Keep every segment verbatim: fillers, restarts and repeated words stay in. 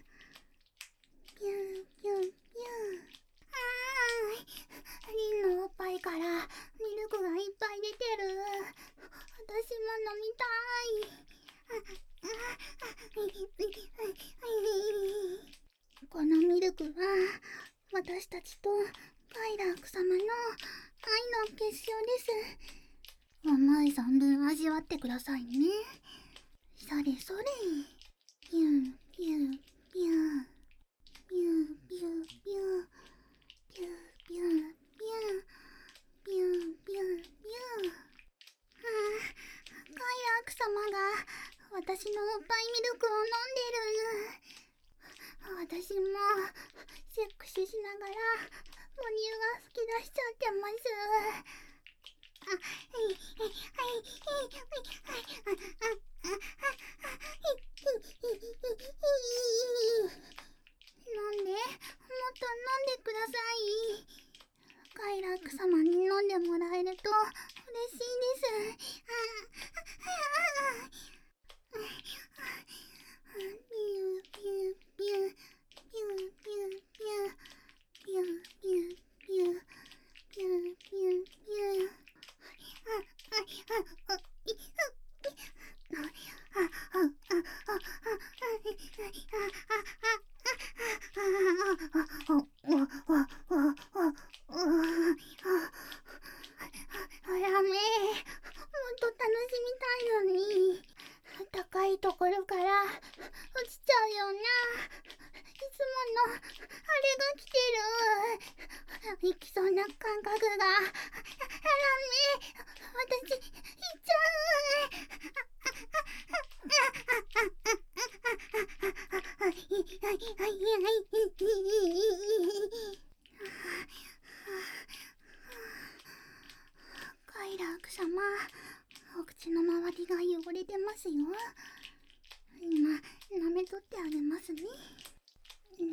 ピューピューピュー。あーい、リンのおっぱいからミルクがいっぱい出てる。私も飲みたい。ああこのミルクは私たちとカイラーク様の愛の結晶です。思い存分味わってくださいね。それそれ。ピューピューピューピューピューピューピューピューピューピューピューピューピュー。はあ、カイラーク様が私のおっぱいミルクを飲んでる。私もセックスしながら母乳が噴き出しちゃってます。あ、はいはいはいはいはい飲んで、もっと飲んでください。カイラーク様に飲んでもらえると嬉しいです。ピューピューピューピューピューピューピューピューピューピューピューピュー。あやめ、もっと楽しみたいのに。高いところから落ちちゃうような、いつものあれが来てる。行きそうな感覚が。あらめ、私行っちゃう。カイラーク様、お口の周りが汚れてますよ。今、舐めとってあげますね。うん。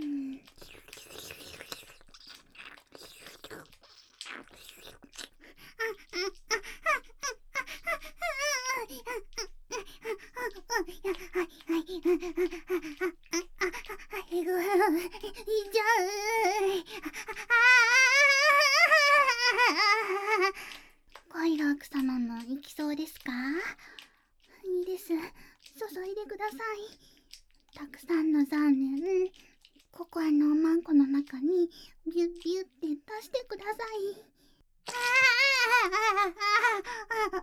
いじゃう。カイラーク様も行きそうですか？いいです。注いでください。たくさんの残念、ココアのおまんこの中にビュッビュッって出してください。ああ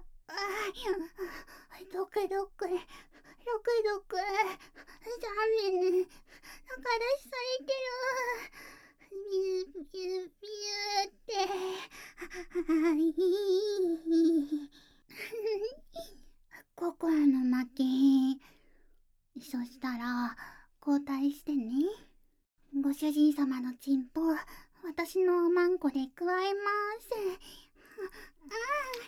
どくどく、どくどく、残念、中出しされてる。ビュービュービューって。ココアの負け。そしたら交代してね。ご主人様のチンポ、私のおまんこで加えます。ああ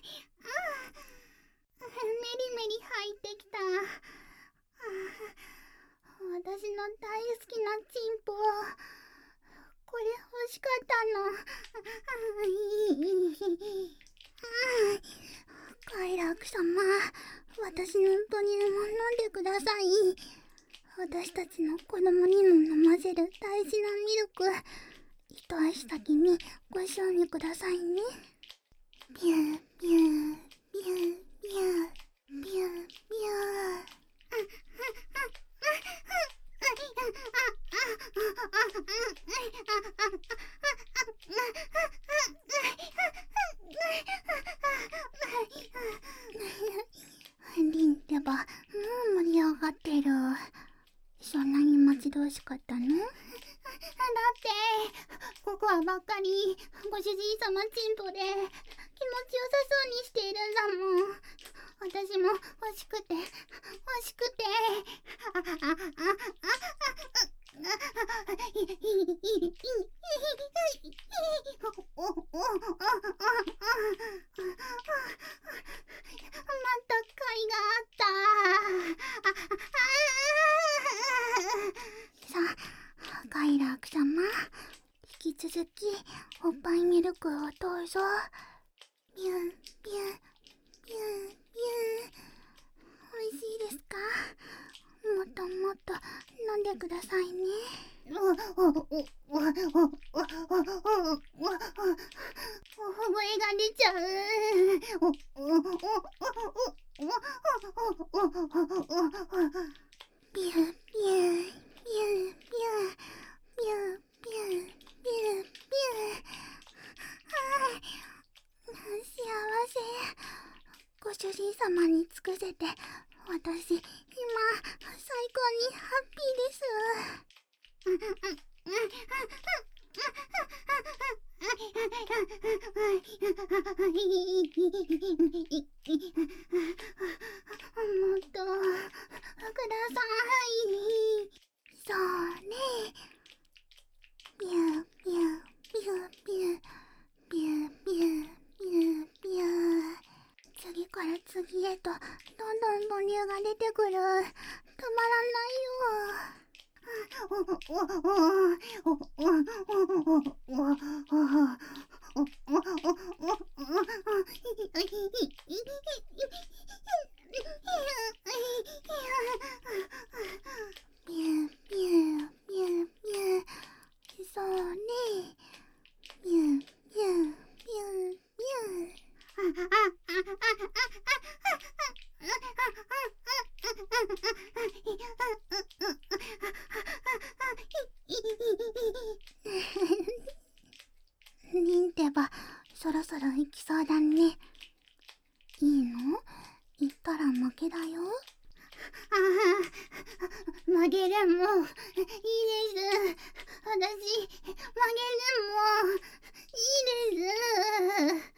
あ、メリメリ入ってきた。あ、私の大好きなチンポ。 これ欲しかったの。快楽様、私の母乳も飲んでください。私たちの子供にも飲ませる大事なミルク、一足先にご賞味くださいね。ビュービュービュービュービュービュー。リンってば、もう盛り上がってる。そんなに待ち遠しかったの？だって、ここはばっかりご主人様チンポで気持ちよさそうにしているんだもん。私も欲しくて欲しくて。あああああおおおおまた貝があった。さあ、快楽様、引き続きおっぱいミルクをどうぞ。ビュンビュンビュンビュン。おいしいですか？もっともっと飲んでくださいね。おおおおおおおおお声が出ちゃう。おおおおおおおビュービュービュービュービュービュービュービュービュー。幸せ。ご主人様に尽くせて私今最高にハッピーです。もっとください。そうね。ビュービュービュービュービュービュービュービュー。次から次へとどんどん母乳が出てくる。止まらないよ。おおおおおおおビュービュービュービュー。そうね。ビュービュービュービュー。リンってば、そろそろ行きそうだね。いいの？行ったら負けだよ。ああ、負けでもいいです。私、負けでもいいです。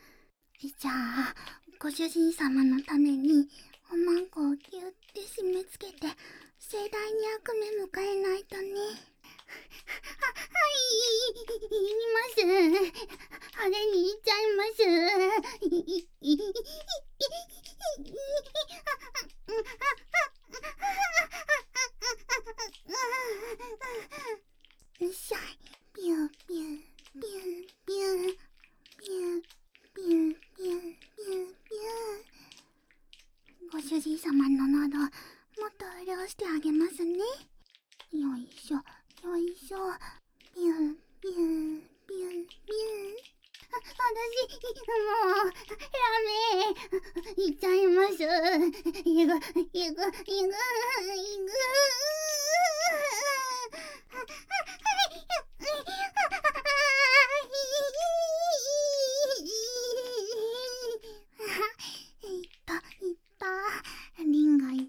じゃあ、ご主人様のためにおまんこをぎゅって締め付けて盛大に悪夢迎えないとね。は、はい、言います。派手に言っちゃいます。よっしゃ。ビュービュービュービュービュービュービュービュービュー。ご主人様の喉もっと潤してあげますね。よいしょよいしょ。ビュービュービュービュー。私もうラメいっちゃいます。いぐいぐいぐいぐいぐ。いったいった。リンがいった。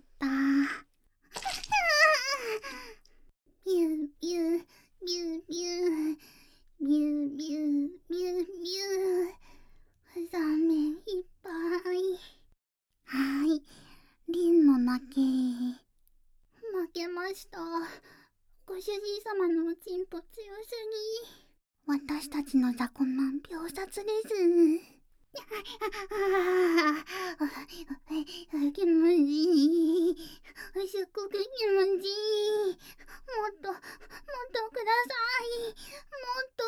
ビュービュービュービュービュービュービュービュー。座面いっぱい。はーい、リンの負け。負けました。ご主人様のおちんぽ強すぎ。私たちの雑魚マン秒殺です。 気持ちいい。すっごく気持ちいい。もっと、もっとください。もっと。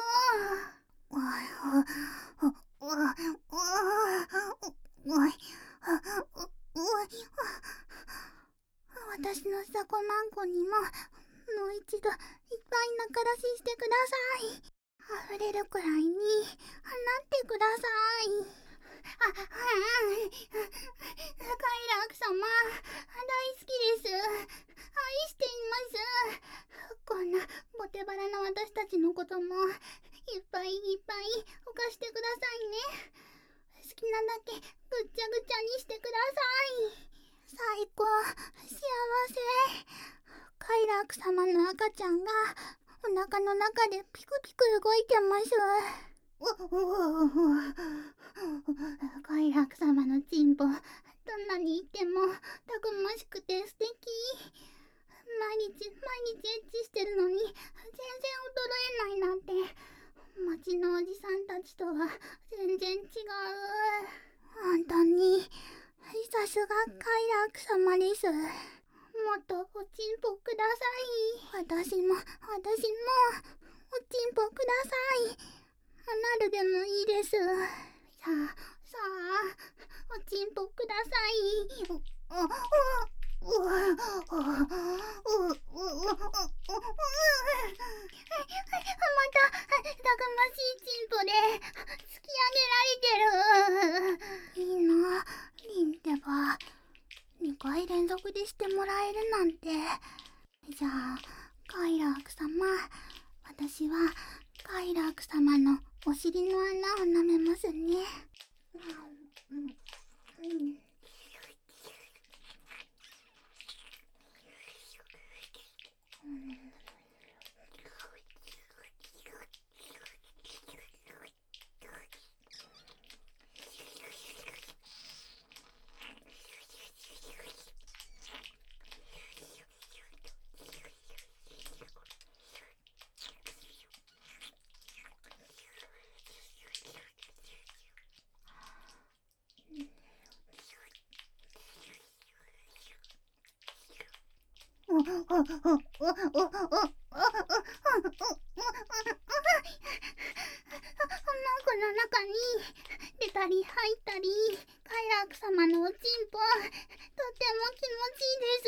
私のサコマンコにも、もう一度いっぱい仲出ししてください。溢れるくらいに放ってください。あ、あ、カイラーク様、大好きです。愛しています。こんなボテバラな私たちのこともいっぱいいっぱい犯してくださいね。好きなだけぐっちゃぐちゃにしてください。最高、幸せ。カイラーク様の赤ちゃんがお腹の中でピクピク動いてます。カイラーク様のチンポ、どんなに言ってもたくましくて素敵。毎日毎日エッチしてるのに全然衰えないなんて、町のおじさんたちとは全然違う。本当にさすがカイラーク様です。もっとおちんぽください。私も私もおちんぽください。アナルでもいいです。さあさあ、おちんぽください。またたくましいチンポで突き上げられてる。いいな、リンってばにかい連続でしてもらえるなんて。じゃあカイラーク様、私はカイラーク様のお尻の穴を舐めますね。うん、うんおおおおおおおおおおこの中に出たり入ったり、カイラーク様のおちんぽ、とっても気持ちいいです。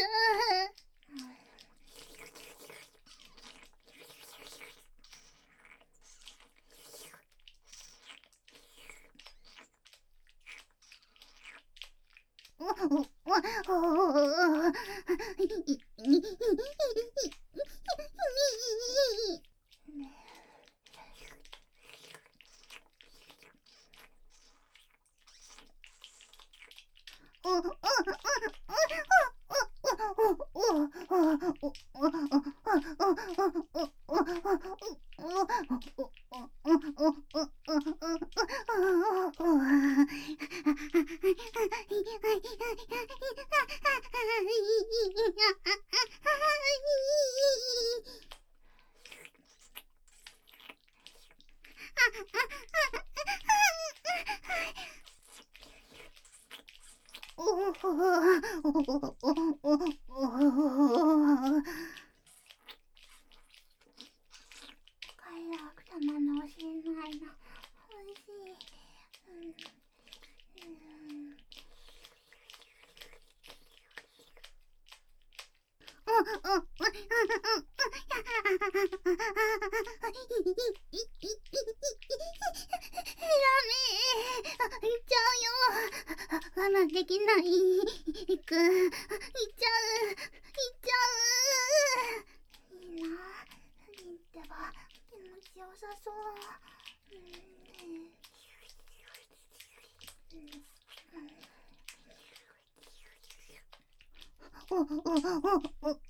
おおおおカイラーク様のお尻の間、おいしい。うんうん行っちゃうよ。我慢できない。行く。行っちゃう。行っちゃう。いいな。リンってば気持ちよさそう。うんおおおおおおおお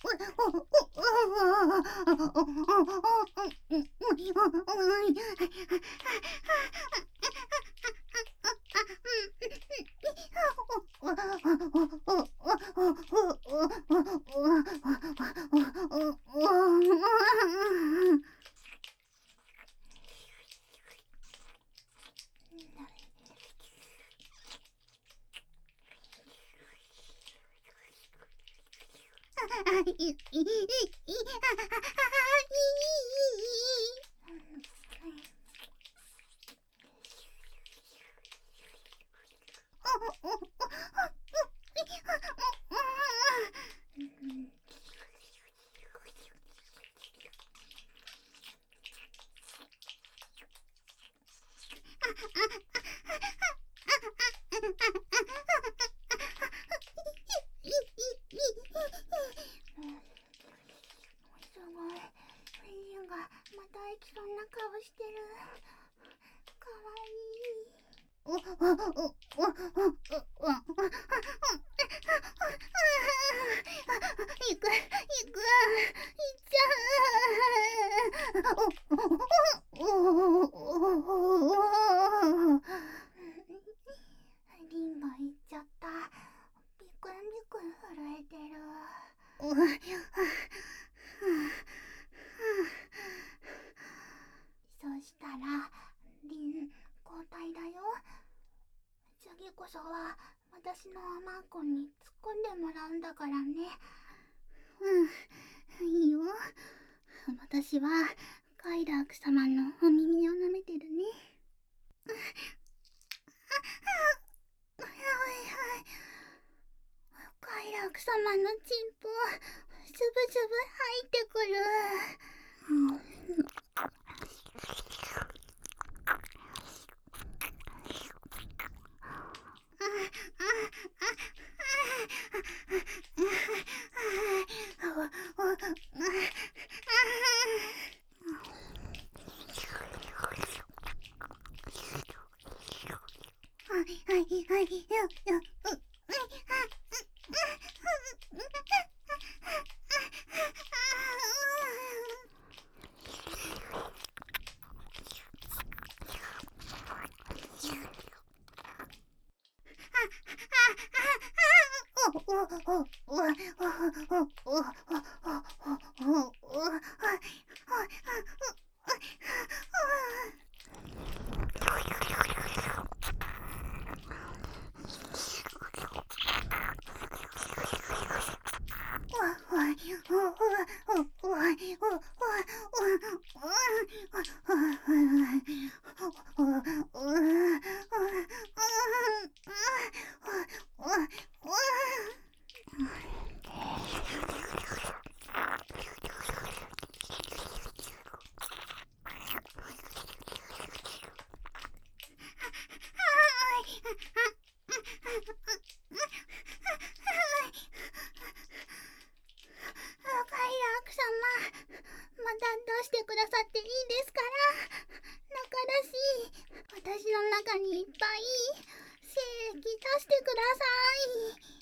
また行きそうな顔してる。かわいい。おおおおおおおおお行く行く行っちゃう。おおおおリンが行っちゃった。ビクンビクン震えてる。おそしたらリン交代だよ。次こそは私のマーコンに突っ込んでもらうんだからね。うん、いいよ。私はカイラーク様のお耳を舐めてるね。カイラーク様のチンポつぶつぶ入ってくる。はいはいはい、よよう。出してくださっていいですから。仲らしい私の中にいっぱい精液出してください。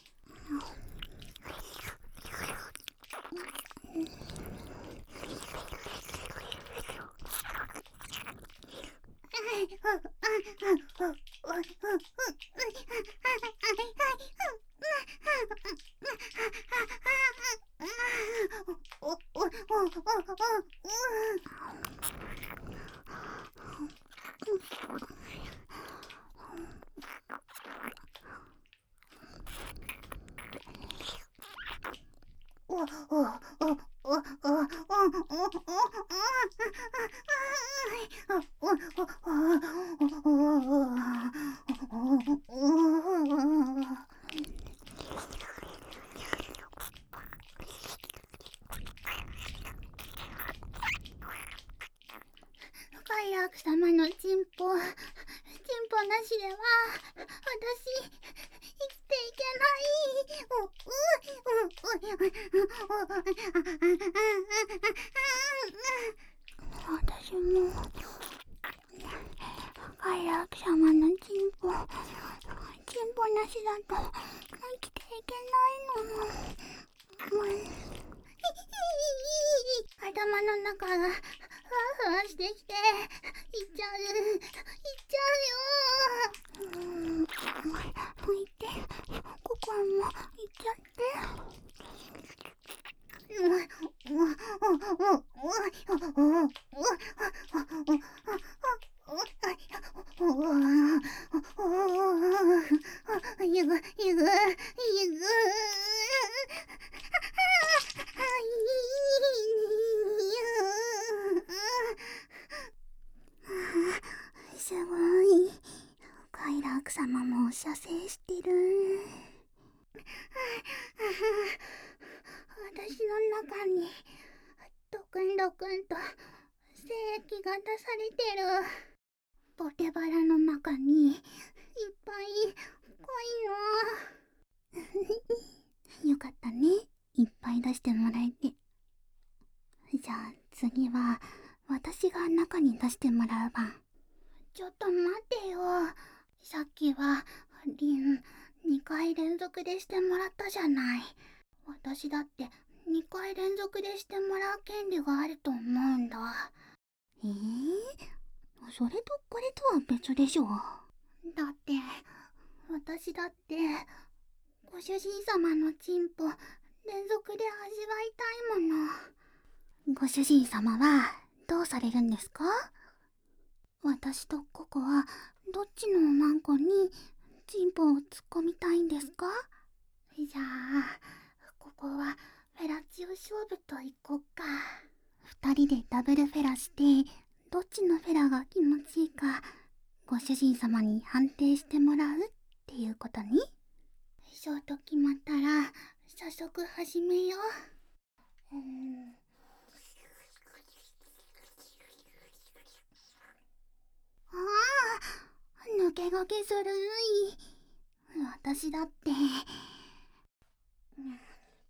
カイラーク様のチンポ、チンポなしでは私生きていけない。私もカイラーク様のチンポ、チンポなしだと生きていけないの。うん、頭の中がふわふわしてきていっちゃういっちゃうよ。うん、拭いてここもいっちゃって。ゆぐゆぐゆぐすごい。カイラーク様も射精してる。私の中にドクンドクンと精液が出されてる。ポテバラの中にいっぱい濃いの。よかったね、いっぱい出してもらえて。じゃあ次は私が中に出してもらう番。ちょっと待ってよ、さっきはリンにかい連続でしてもらったじゃない。私だってにかい連続でしてもらう権利があると思うんだ。えー、それとこれとは別でしょ。だって私だってご主人様のチンポ連続で味わいたいもの。ご主人様はどうされるんですか？私とココはどっちのおまんこにチンポを突っ込みたいんですか？じゃあここはフェラチオ勝負といこっか。二人でダブルフェラしてどっちのフェラが気持ちいいかご主人様に判定してもらうっていうことに。そうと決まったら早速始めよう。うーん、ああ、抜け駆けするい。私だって、うん、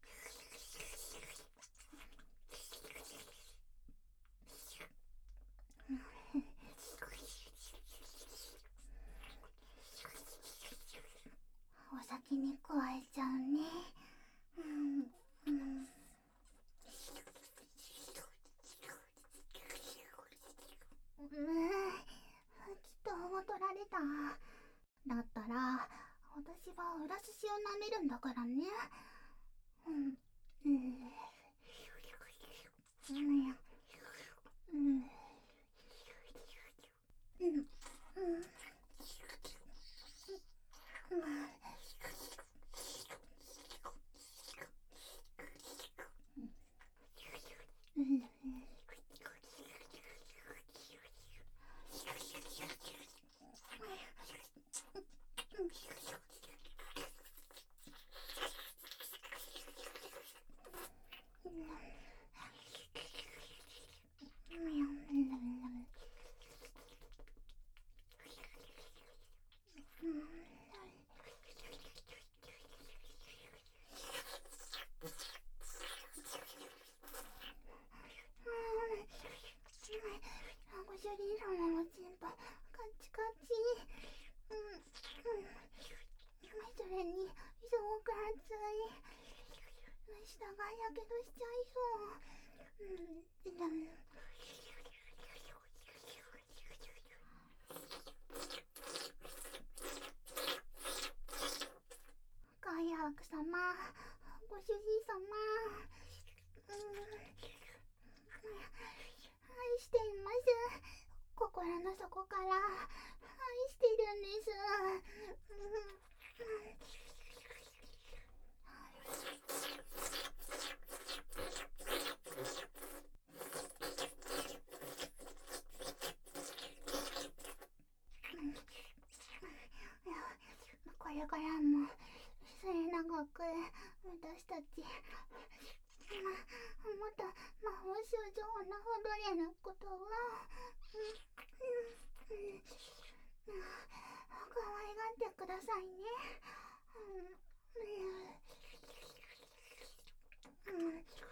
お先に加えちゃうね。うんうん、うーん、祈祷を取られた。だったら私は裏筋を舐めるんだからね。うんうんうんうんうんうんうんうん。ご主人様のチンポカチカチ。うんうん。それにすごく熱い。下がやけどしちゃいそう。うん、でもカイラーク様、ご主人様、うん、愛しています。心の底から愛してるんです。うんうんこれからも末永く私たち、ま、もっと魔法少女女ほどれのことを、うんうんうん、可愛がってくださいね。うんうんうん、